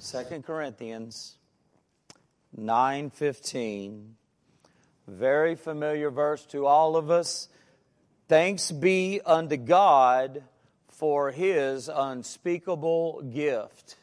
2 Corinthians 9:15. Very familiar verse to all of us. Thanks be unto God for His unspeakable gift.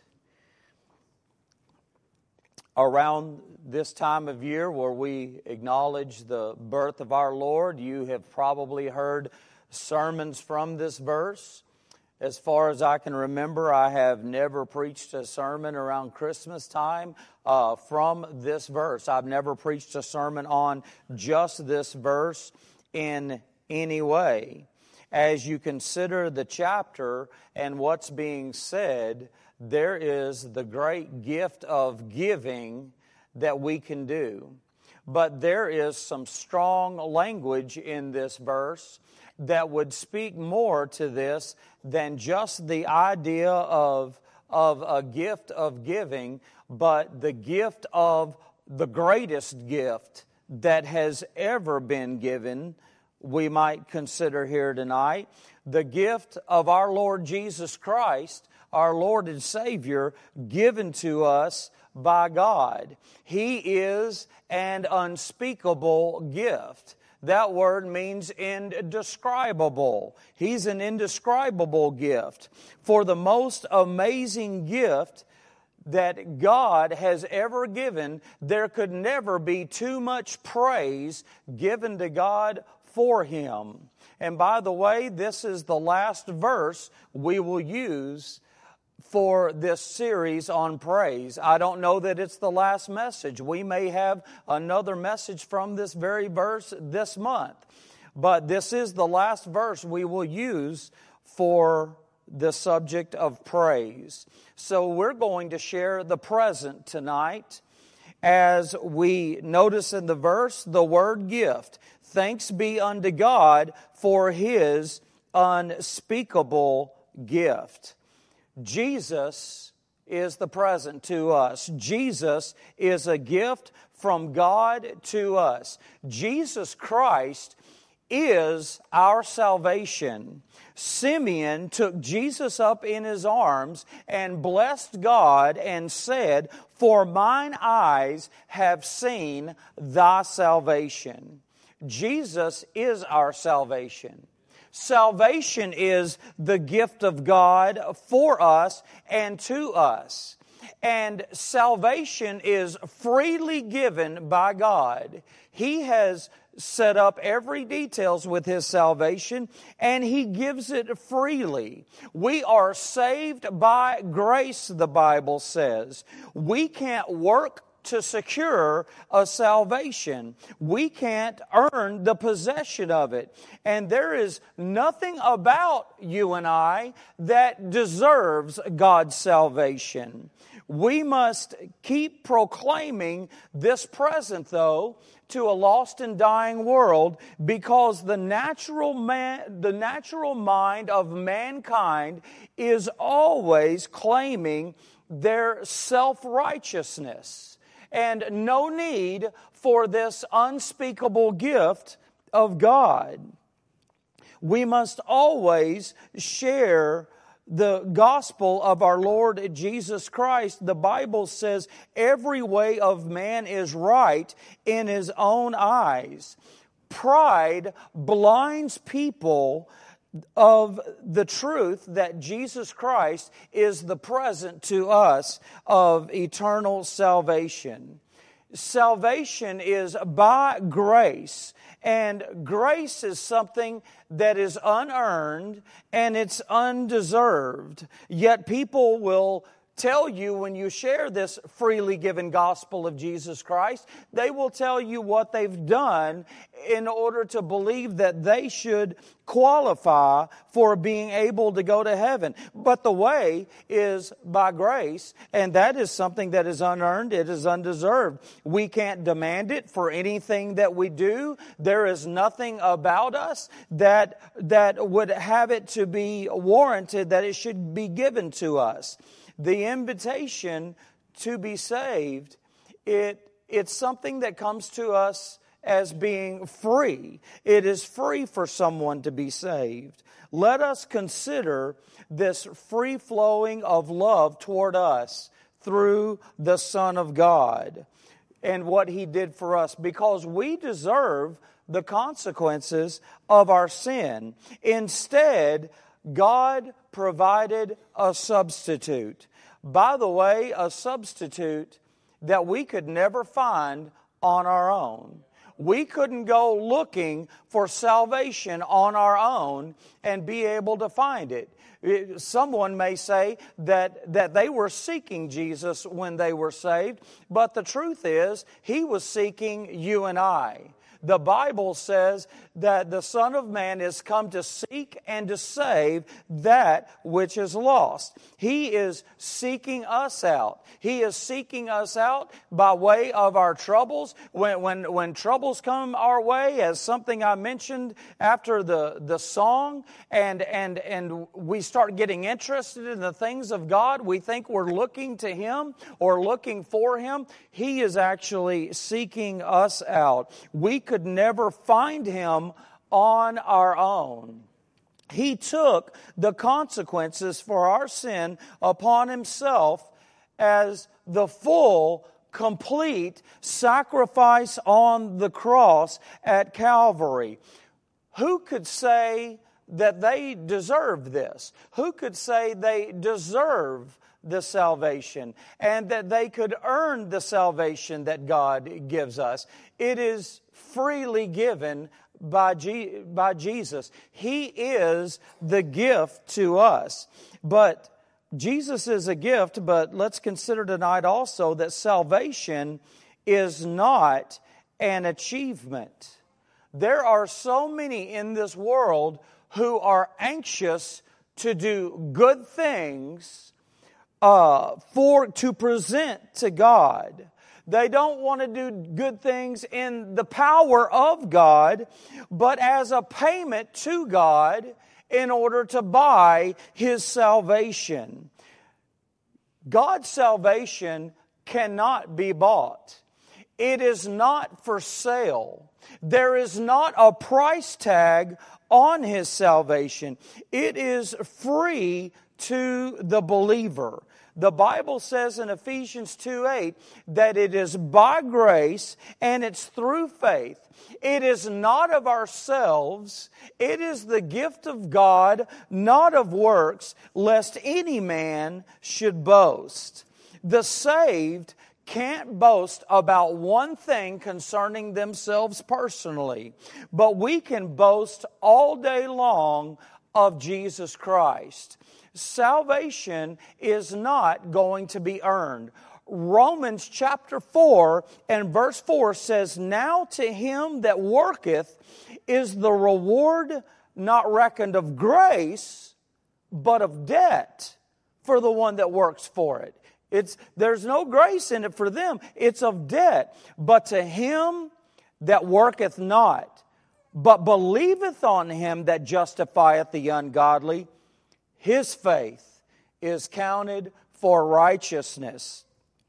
Around this time of year where we acknowledge the birth of our Lord, you have probably heard sermons from this verse. As far as I can remember, I have never preached a sermon around Christmas time from this verse. I've never preached a sermon on just this verse in any way. As you consider the chapter and what's being said, there is the great gift of giving that we can do. But there is some strong language in this verse that would speak more to this than just the idea of a gift of giving, but the gift of the greatest gift that has ever been given, we might consider here tonight. The gift of our Lord Jesus Christ, our Lord and Savior, given to us by God. He is an unspeakable gift. That word means indescribable. He's an indescribable gift. For the most amazing gift that God has ever given, there could never be too much praise given to God for Him. And by the way, this is the last verse we will use for this series on praise. I don't know that it's the last message. We may have another message from this very verse this month. But this is the last verse we will use for the subject of praise. So we're going to share the present tonight as we notice in the verse the word gift. Thanks be unto God for His unspeakable gift. Jesus is the present to us. Jesus is a gift from God to us. Jesus Christ is our salvation. Simeon took Jesus up in his arms and blessed God and said, "For mine eyes have seen thy salvation." Jesus is our salvation. Salvation is the gift of God for us and to us. And salvation is freely given by God. He has set up every details with His salvation, and He gives it freely. We are saved by grace, the Bible says. We can't work to secure a salvation. We can't earn the possession of it. And there is nothing about you and I that deserves God's salvation. We must keep proclaiming this present, though, to a lost and dying world, because the natural mind of mankind is always claiming their self-righteousness. And no need for this unspeakable gift of God. We must always share the gospel of our Lord Jesus Christ. The Bible says every way of man is right in his own eyes. Pride blinds people of the truth that Jesus Christ is the present to us of eternal salvation. Salvation is by grace, and grace is something that is unearned and it's undeserved. Yet people will tell you, when you share this freely given gospel of Jesus Christ, they will tell you what they've done in order to believe that they should qualify for being able to go to heaven. But the way is by grace, and that is something that is unearned, it is undeserved. We can't demand it for anything that we do. There is nothing about us that would have it to be warranted that it should be given to us. The invitation to be saved, it's something that comes to us as being free. It is free for someone to be saved. Let us consider this free flowing of love toward us through the Son of God and what He did for us, because we deserve the consequences of our sin. Instead, God provided a substitute. By the way, a substitute that we could never find on our own. We couldn't go looking for salvation on our own and be able to find it. Someone may say that they were seeking Jesus when they were saved, but the truth is, He was seeking you and I. The Bible says that the Son of Man is come to seek and to save that which is lost. He is seeking us out. He is seeking us out by way of our troubles. When troubles come our way, as something I mentioned after the song, and we start getting interested in the things of God, we think we're looking to Him or looking for Him. He is actually seeking us out. We could never find Him on our own. He took the consequences for our sin upon Himself as the full, complete sacrifice on the cross at Calvary. Who could say that they deserve this? Who could say they deserve the salvation and that they could earn the salvation that God gives us? It is freely given by Jesus. He is the gift to us. But Jesus is a gift, but let's consider tonight also that salvation is not an achievement. There are so many in this world who are anxious to do good things to present to God. They don't want to do good things in the power of God, but as a payment to God in order to buy His salvation. God's salvation cannot be bought. It is not for sale. There is not a price tag on His salvation. It is free to the believer. The Bible says in Ephesians 2:8 that it is by grace and it's through faith. It is not of ourselves. It is the gift of God, not of works, lest any man should boast. The saved can't boast about one thing concerning themselves personally, but we can boast all day long of Jesus Christ. Salvation is not going to be earned. Romans chapter 4 and verse 4 says, "Now to him that worketh is the reward not reckoned of grace, but of debt for the one that works for it." There's no grace in it for them. It's of debt. "But to him that worketh not, but believeth on Him that justifieth the ungodly, his faith is counted for righteousness."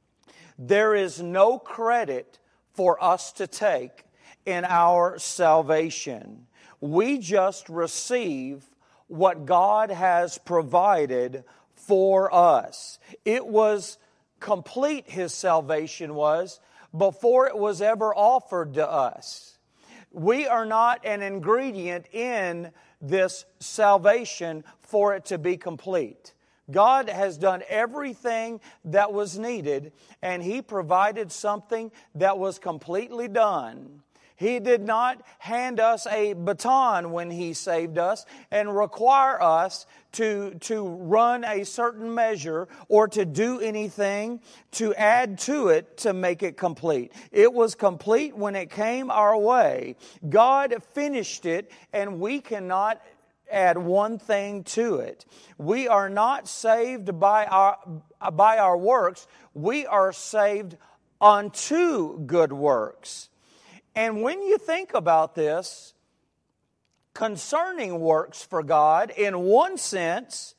There is no credit for us to take in our salvation. We just receive what God has provided for us. It was complete, His salvation was, before it was ever offered to us. We are not an ingredient in this salvation for it to be complete. God has done everything that was needed, and He provided something that was completely done. He did not hand us a baton when He saved us and require us to run a certain measure or to do anything to add to it to make it complete. It was complete when it came our way. God finished it, and we cannot add one thing to it. We are not saved by our works. We are saved unto good works. And when you think about this, concerning works for God, in one sense,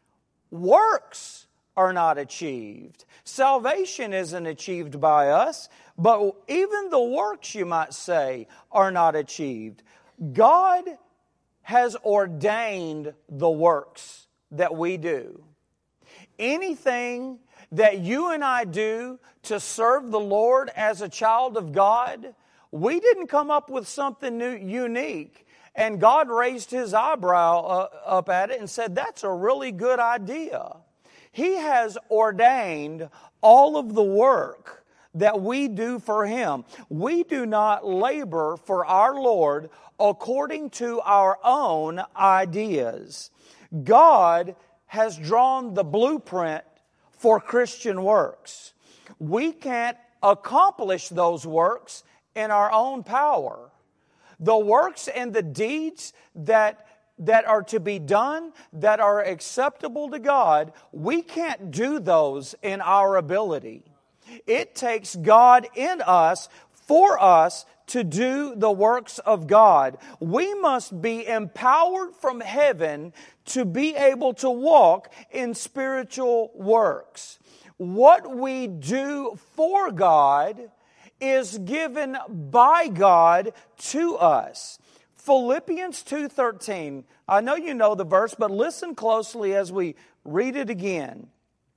works are not achieved. Salvation isn't achieved by us, but even the works, you might say, are not achieved. God has ordained the works that we do. Anything that you and I do to serve the Lord as a child of God, we didn't come up with something new, unique. And God raised His eyebrow up at it and said, that's a really good idea. He has ordained all of the work that we do for Him. We do not labor for our Lord according to our own ideas. God has drawn the blueprint for Christian works. We can't accomplish those works in our own power. The works and the deeds that are to be done, that are acceptable to God, we can't do those in our ability. It takes God in us, for us, to do the works of God. We must be empowered from heaven to be able to walk in spiritual works. What we do for God is given by God to us. Philippians 2:13. I know you know the verse, but listen closely as we read it again.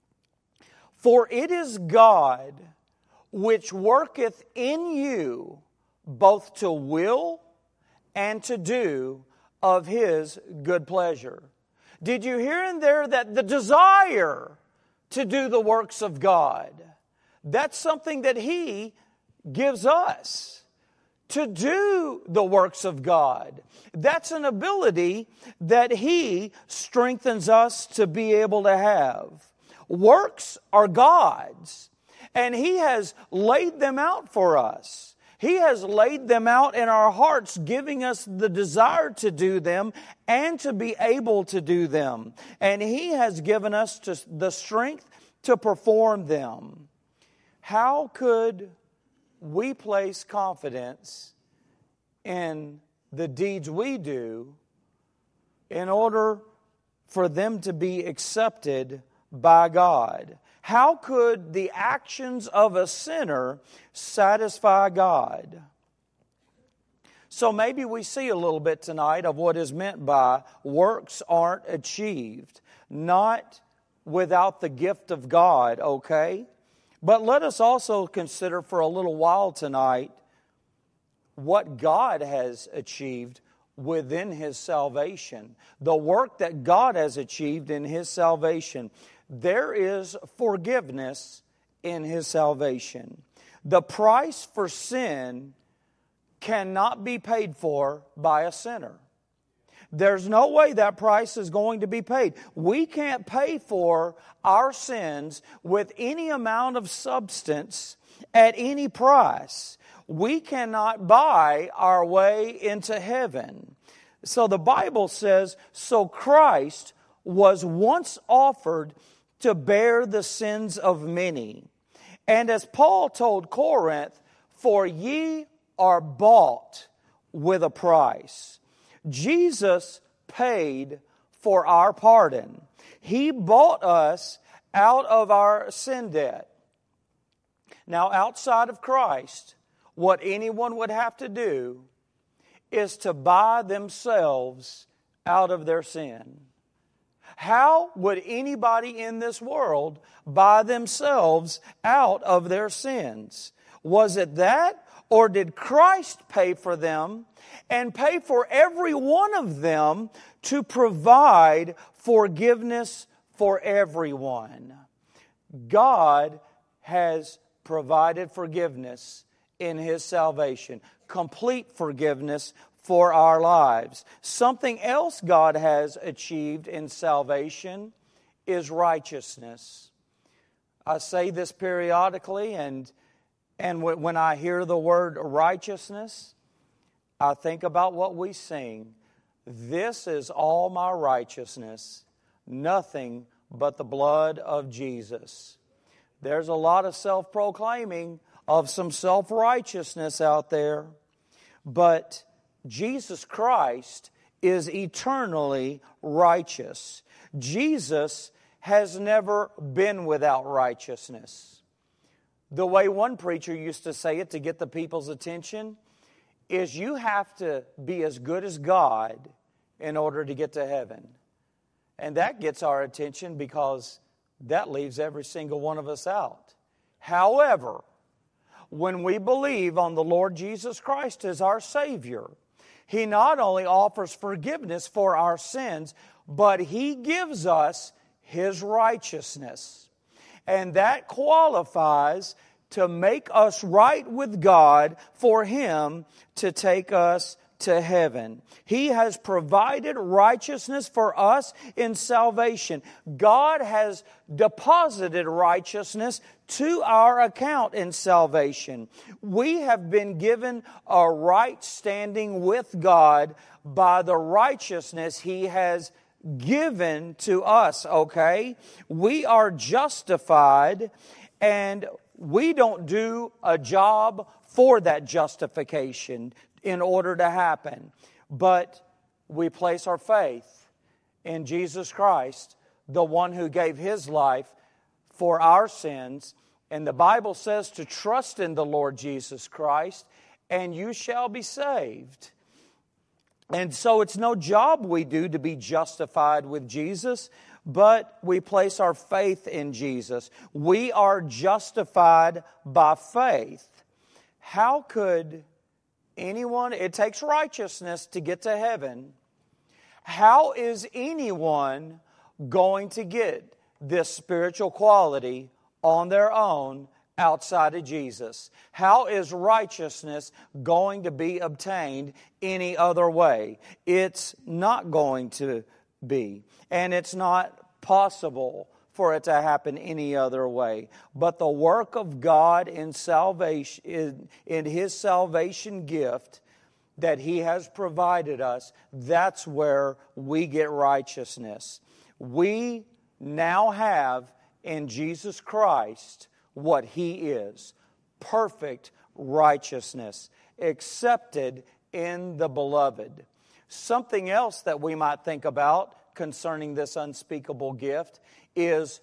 For it is God which worketh in you both to will and to do of His good pleasure. Did you hear in there that the desire to do the works of God, that's something that He gives us. To do the works of God, that's an ability that He strengthens us to be able to have. Works are God's, and He has laid them out for us. He has laid them out in our hearts, giving us the desire to do them and to be able to do them. And He has given us the strength to perform them. How could we place confidence in the deeds we do in order for them to be accepted by God? How could the actions of a sinner satisfy God? So maybe we see a little bit tonight of what is meant by works aren't achieved, not without the gift of God, okay? But let us also consider for a little while tonight what God has achieved within His salvation. The work that God has achieved in His salvation. There is forgiveness in His salvation. The price for sin cannot be paid for by a sinner. There's no way that price is going to be paid. We can't pay for our sins with any amount of substance at any price. We cannot buy our way into heaven. So the Bible says, so Christ was once offered to bear the sins of many. And as Paul told Corinth, for ye are bought with a price. Jesus paid for our pardon. He bought us out of our sin debt. Now, outside of Christ, what anyone would have to do is to buy themselves out of their sin. How would anybody in this world buy themselves out of their sins? Was it that? Or did Christ pay for them and pay for every one of them to provide forgiveness for everyone? God has provided forgiveness in His salvation, complete forgiveness for our lives. Something else God has achieved in salvation is righteousness. I say this periodically, and when I hear the word righteousness, I think about what we sing. This is all my righteousness, nothing but the blood of Jesus. There's a lot of self-proclaiming of some self-righteousness out there, but Jesus Christ is eternally righteous. Jesus has never been without righteousness. The way one preacher used to say it to get the people's attention is you have to be as good as God in order to get to heaven. And that gets our attention because That leaves every single one of us out. However, when we believe on the Lord Jesus Christ as our Savior, He not only offers forgiveness for our sins, but He gives us His righteousness. And that qualifies to make us right with God for Him to take us to heaven. He has provided righteousness for us in salvation. God has deposited righteousness to our account in salvation. We have been given a right standing with God by the righteousness He has given to us, okay? We are justified, and we don't do a job for that justification in order to happen. But we place our faith in Jesus Christ, the one who gave His life for our sins. And the Bible says to trust in the Lord Jesus Christ, and you shall be saved. And so it's no job we do to be justified with Jesus, but we place our faith in Jesus. We are justified by faith. How could anyone, it takes righteousness to get to heaven. How is anyone going to get this spiritual quality on their own outside of Jesus? How is righteousness going to be obtained any other way? It's not going to be. And it's not possible for it to happen any other way. But the work of God in salvation, in His salvation gift that He has provided us, that's where we get righteousness. We now have in Jesus Christ what He is, perfect righteousness, accepted in the Beloved. Something else that we might think about concerning this unspeakable gift is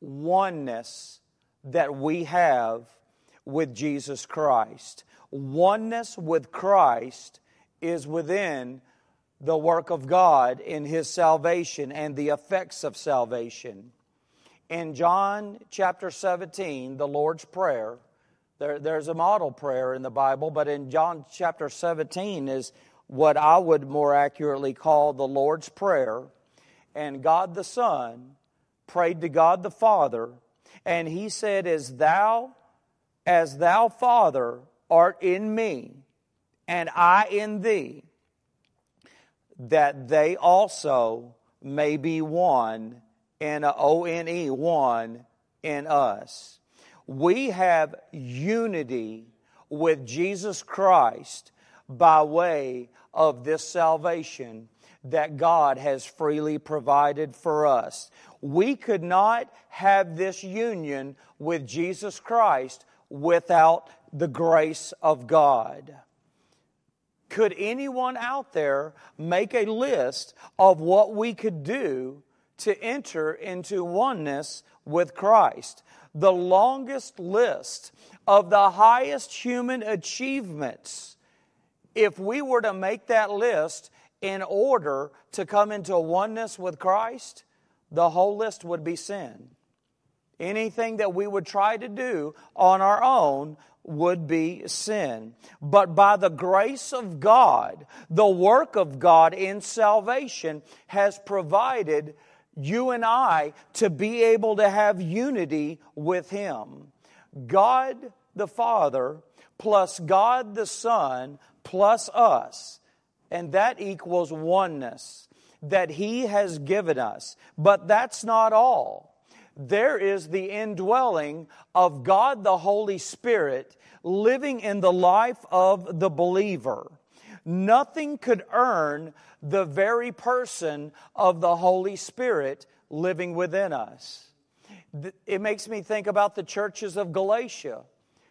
oneness that we have with Jesus Christ. Oneness with Christ is within the work of God in His salvation and the effects of salvation. In John chapter 17, the Lord's Prayer, there's a model prayer in the Bible, but in John chapter 17 is what I would more accurately call the Lord's Prayer. And God the Son prayed to God the Father, and He said, as thou, Father, art in me, and I in thee, that they also may be one, N-O-N-E, one in us. We have unity with Jesus Christ by way of this salvation that God has freely provided for us. We could not have this union with Jesus Christ without the grace of God. Could anyone out there make a list of what we could do to enter into oneness with Christ? The longest list of the highest human achievements, if we were to make that list in order to come into oneness with Christ, the whole list would be sin. Anything that we would try to do on our own would be sin. But by the grace of God, the work of God in salvation has provided you and I to be able to have unity with Him. God the Father plus God the Son plus us. And that equals oneness that He has given us. But that's not all. There is the indwelling of God the Holy Spirit living in the life of the believer. Nothing could earn the very person of the Holy Spirit living within us. It makes me think about the churches of Galatia.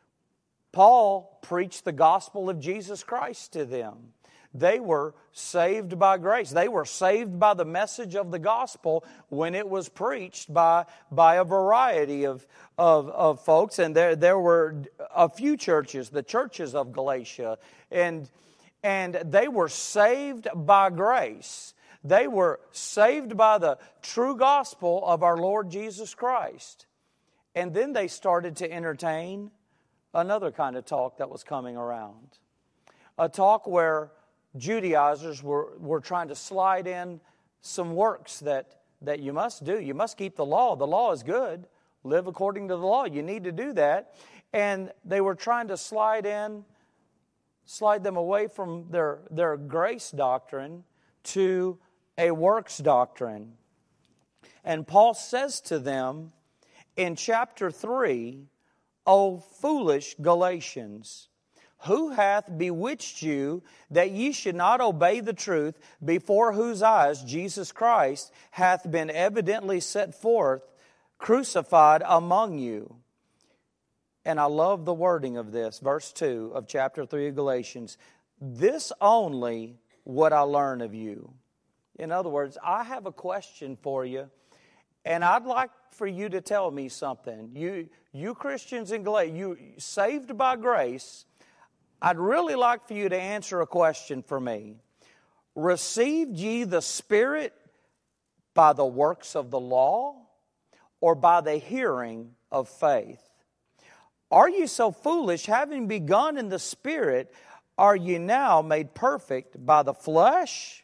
Paul preached the gospel of Jesus Christ to them. They were saved by grace. They were saved by the message of the gospel when it was preached by a variety of folks. And there were a few churches, the churches of Galatia. And they were saved by grace. They were saved by the true gospel of our Lord Jesus Christ. And then they started to entertain another kind of talk that was coming around. A talk where Judaizers were trying to slide in some works that you must do. You must keep the law. The law is good. Live according to the law. You need to do that. And they were trying to slide them away from their grace doctrine to a works doctrine. And Paul says to them in chapter 3, O foolish Galatians, who hath bewitched you that ye should not obey the truth, before whose eyes Jesus Christ hath been evidently set forth, crucified among you? And I love the wording of this, verse 2 of chapter 3 of Galatians. This only would I learn of you. In other words, I have a question for you, and I'd like for you to tell me something. You Christians in Galatia, you saved by grace, I'd really like for you to answer a question for me. Received ye the Spirit by the works of the law, or by the hearing of faith? Are you so foolish, having begun in the Spirit, are you now made perfect by the flesh?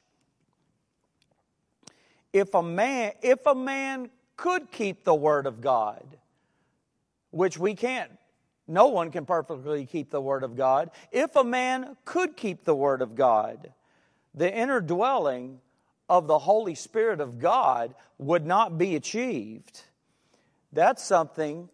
If a man could keep the Word of God, which we can't, no one can perfectly keep the Word of God. If a man could keep the Word of God, the inner dwelling of the Holy Spirit of God would not be achieved. That's someone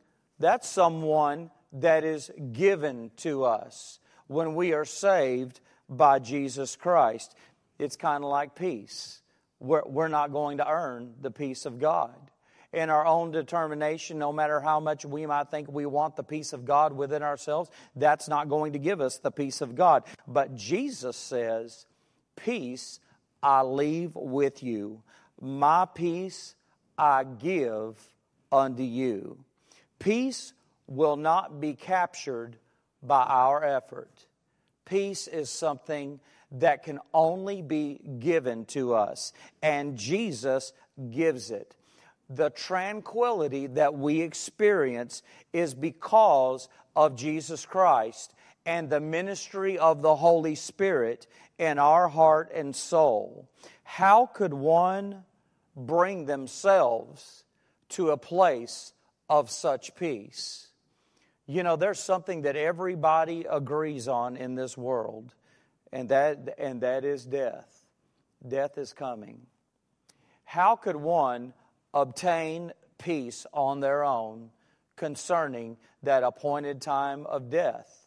that is given to us when we are saved by Jesus Christ. It's kind of like peace. We're not going to earn the peace of God. In our own determination, no matter how much we might think we want the peace of God within ourselves, that's not going to give us the peace of God. But Jesus says, peace I leave with you. My peace I give unto you. Peace will not be captured by our effort. Peace is something that can only be given to us, and Jesus gives it. The tranquility that we experience is because of Jesus Christ and the ministry of the Holy Spirit in our heart and soul. How could one bring themselves to a place of such peace? You know, there's something that everybody agrees on in this world, and that is death. Death is coming. How could one obtain peace on their own concerning that appointed time of death?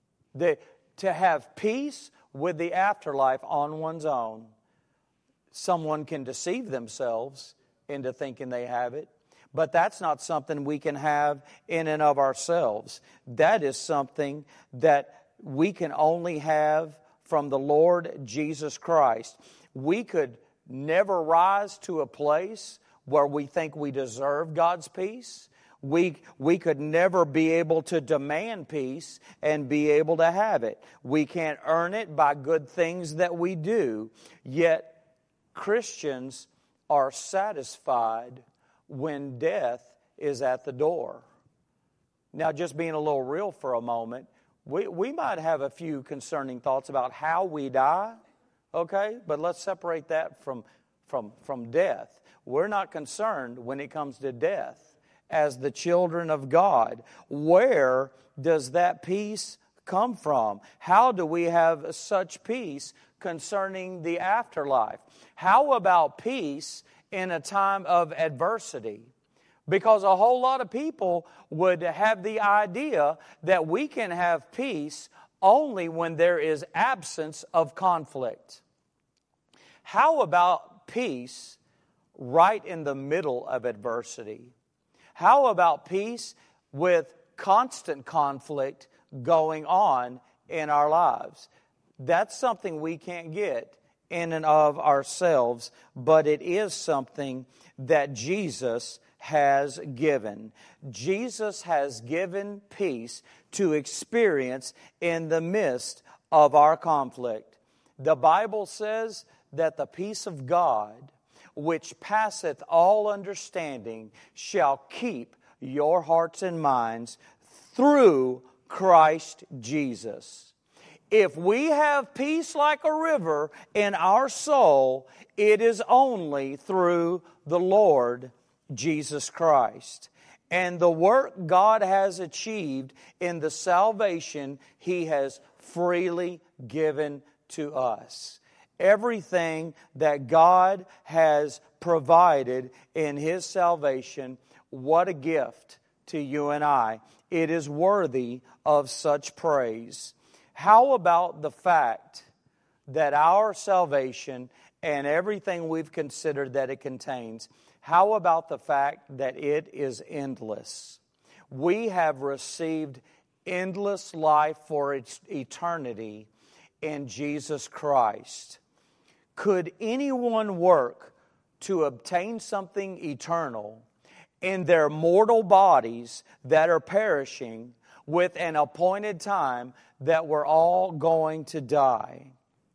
To have peace with the afterlife on one's own. Someone can deceive themselves into thinking they have it, but that's not something we can have in and of ourselves. That is something that we can only have from the Lord Jesus Christ. We could never rise to a place where we think we deserve God's peace. We could never be able to demand peace and be able to have it. We can't earn it by good things that we do. Yet Christians are satisfied when death is at the door. Now, just being a little real for a moment, we might have a few concerning thoughts about how we die, okay? But let's separate that from death. We're not concerned when it comes to death as the children of God. Where does that peace come from? How do we have such peace concerning the afterlife? How about peace in a time of adversity? Because a whole lot of people would have the idea that we can have peace only when there is absence of conflict. How about peace right in the middle of adversity? How about peace with constant conflict going on in our lives? That's something we can't get in and of ourselves, but it is something that Jesus has given. Jesus has given peace to experience in the midst of our conflict. The Bible says that the peace of God, which passeth all understanding, shall keep your hearts and minds through Christ Jesus. If we have peace like a river in our soul, it is only through the Lord Jesus Christ. And the work God has achieved in the salvation He has freely given to us. Everything that God has provided in His salvation, what a gift to you and I. It is worthy of such praise. How about the fact that our salvation and everything we've considered that it contains, how about the fact that it is endless? We have received endless life for eternity in Jesus Christ. Could anyone work to obtain something eternal in their mortal bodies that are perishing with an appointed time that we're all going to die?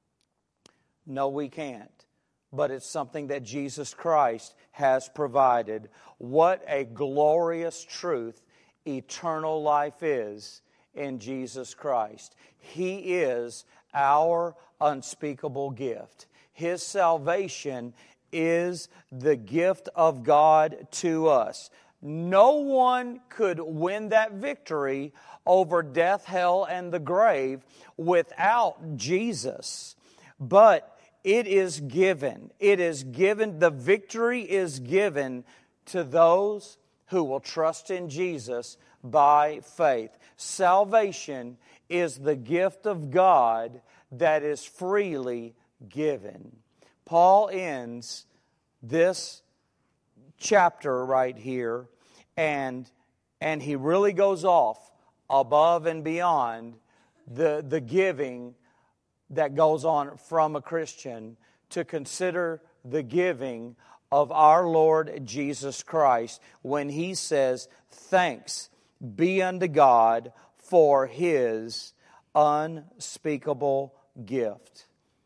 No, we can't. But it's something that Jesus Christ has provided. What a glorious truth eternal life is in Jesus Christ. He is our unspeakable gift. His salvation is the gift of God to us. No one could win that victory over death, hell, and the grave without Jesus. But it is given. It is given. The victory is given to those who will trust in Jesus by faith. Salvation is the gift of God that is freely given. Paul ends this chapter right here, and he really goes off above and beyond the giving that goes on from a Christian to consider the giving of our Lord Jesus Christ when He says, "Thanks be unto God for His unspeakable gift."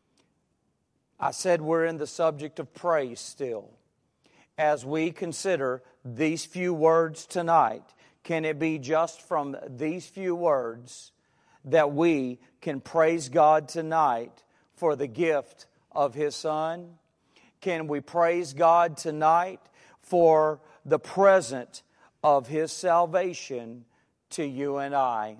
I said we're in the subject of praise still. As we consider these few words tonight, can it be just from these few words that we can praise God tonight for the gift of His Son? Can we praise God tonight for the present of His salvation to you and I?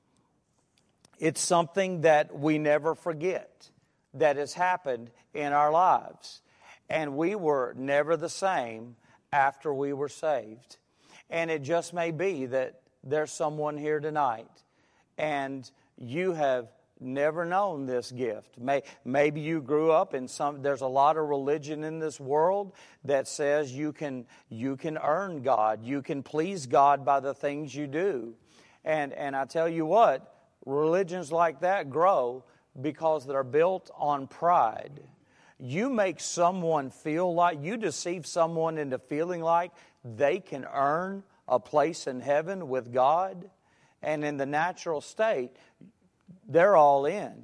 It's something that we never forget that has happened in our lives. And we were never the same after we were saved. And it just may be that there's someone here tonight and you have never known this gift. Maybe you grew up in there's a lot of religion in this world that says you can earn God, you can please God by the things you do. And I tell you what, religions like that grow because they're built on pride. You make someone feel like, you deceive someone into feeling like they can earn a place in heaven with God, and in the natural state, they're all in.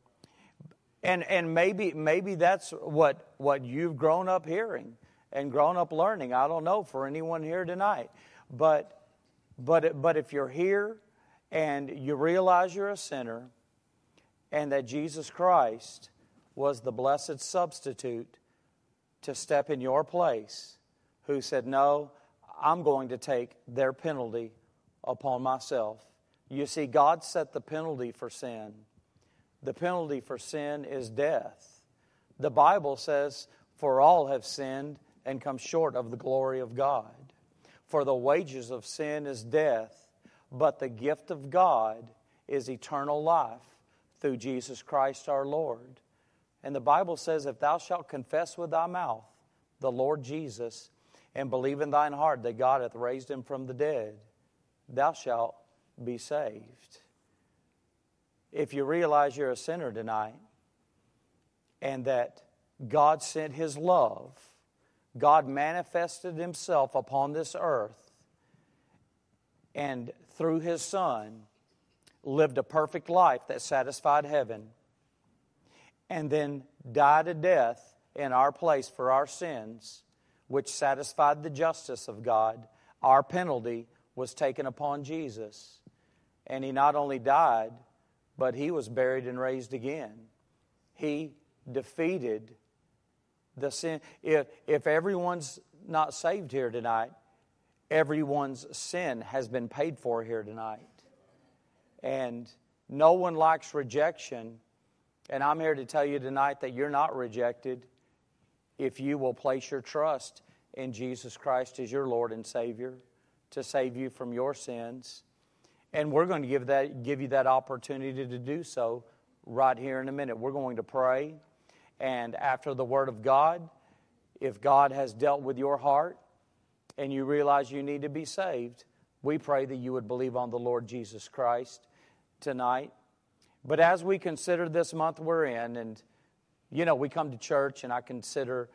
And maybe that's what you've grown up hearing and grown up learning. I don't know for anyone here tonight. But if you're here and you realize you're a sinner and that Jesus Christ was the blessed substitute to step in your place, who said, "No, I'm going to take their penalty upon myself." You see, God set the penalty for sin. The penalty for sin is death. The Bible says, "For all have sinned and come short of the glory of God." For the wages of sin is death, but the gift of God is eternal life through Jesus Christ our Lord. And the Bible says, "If thou shalt confess with thy mouth the Lord Jesus, and believe in thine heart that God hath raised Him from the dead, thou shalt be saved." If you realize you're a sinner tonight, and that God sent His love, God manifested Himself upon this earth, and through His Son lived a perfect life that satisfied heaven, and then died a death in our place for our sins, which satisfied the justice of God, our penalty was taken upon Jesus. And He not only died, but He was buried and raised again. He defeated the sin. If everyone's not saved here tonight, everyone's sin has been paid for here tonight. And no one likes rejection. And I'm here to tell you tonight that you're not rejected if you will place your trust in Jesus Christ as your Lord and Savior to save you from your sins. And we're going to give you that opportunity to do so right here in a minute. We're going to pray. And after the Word of God, if God has dealt with your heart and you realize you need to be saved, we pray that you would believe on the Lord Jesus Christ tonight. But as we consider this month we're in, and, we come to church and I consider,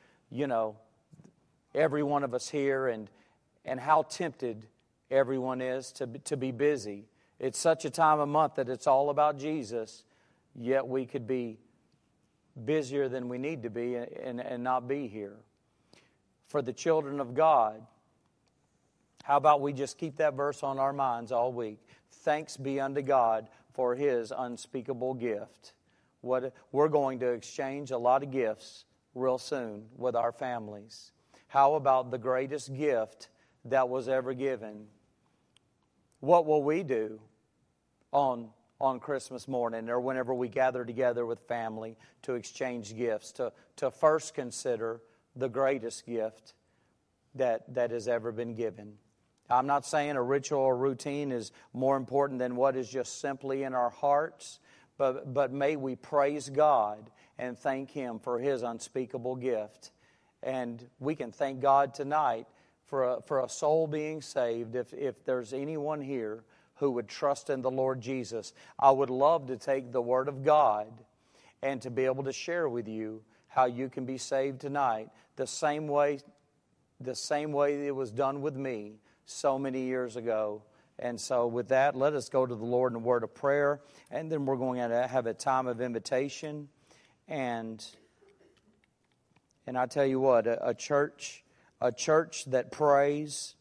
every one of us here and how tempted everyone is to be busy. It's such a time of month that it's all about Jesus, yet we could be busier than we need to be and not be here. For the children of God, how about we just keep that verse on our minds all week? Thanks be unto God for His unspeakable gift. We're going to exchange a lot of gifts real soon with our families. How about the greatest gift that was ever given? What will we do on Christmas morning or whenever we gather together with family to exchange gifts, to first consider the greatest gift that has ever been given? I'm not saying a ritual or routine is more important than what is just simply in our hearts, but may we praise God and thank Him for His unspeakable gift. And we can thank God tonight for a soul being saved. If there's anyone here who would trust in the Lord Jesus, I would love to take the Word of God and to be able to share with you how you can be saved tonight the same way it was done with me so many years ago. And so with that, let us go to the Lord in a word of prayer, and then we're going to have a time of invitation. And I tell you what, a church that prays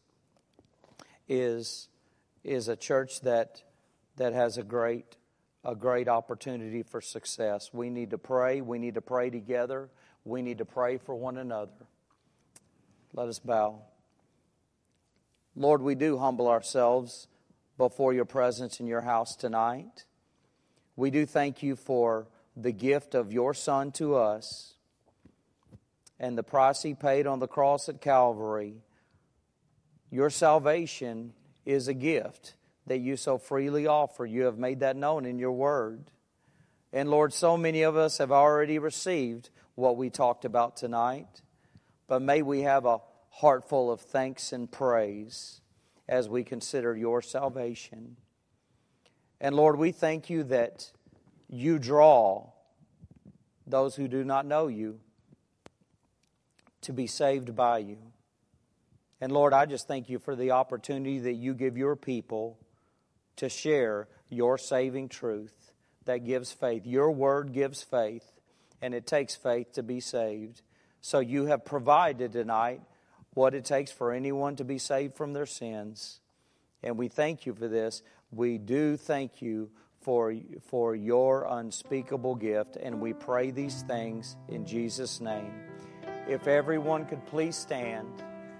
is a church that has a great opportunity for success. We need to pray. We need to pray together. We need to pray for one another. Let us bow. Lord, we do humble ourselves before your presence in your house tonight. We do thank you for the gift of your Son to us and the price He paid on the cross at Calvary. Your salvation is a gift that you so freely offer. You have made that known in your word. And Lord, so many of us have already received what we talked about tonight. But may we have a heart full of thanks and praise as we consider your salvation. And Lord, we thank you that you draw those who do not know you to be saved by you. And Lord, I just thank you for the opportunity that you give your people to share your saving truth that gives faith. Your word gives faith, and it takes faith to be saved. So you have provided tonight what it takes for anyone to be saved from their sins. And we thank you for this. We do thank you for your unspeakable gift, and we pray these things in Jesus' name. If everyone could please stand.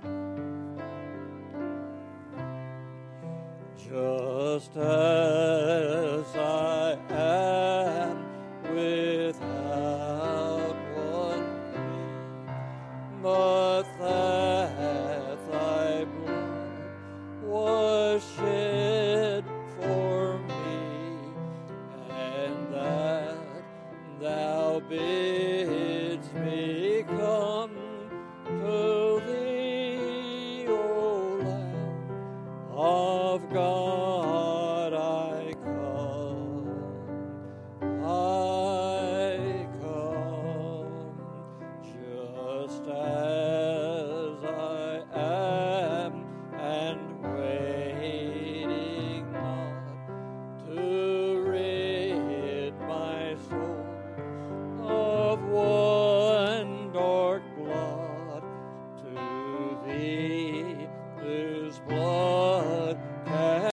Just as I am without one plea, but that thy blood was shed for me, and that thou bidst me come to thee, O Lamb of God.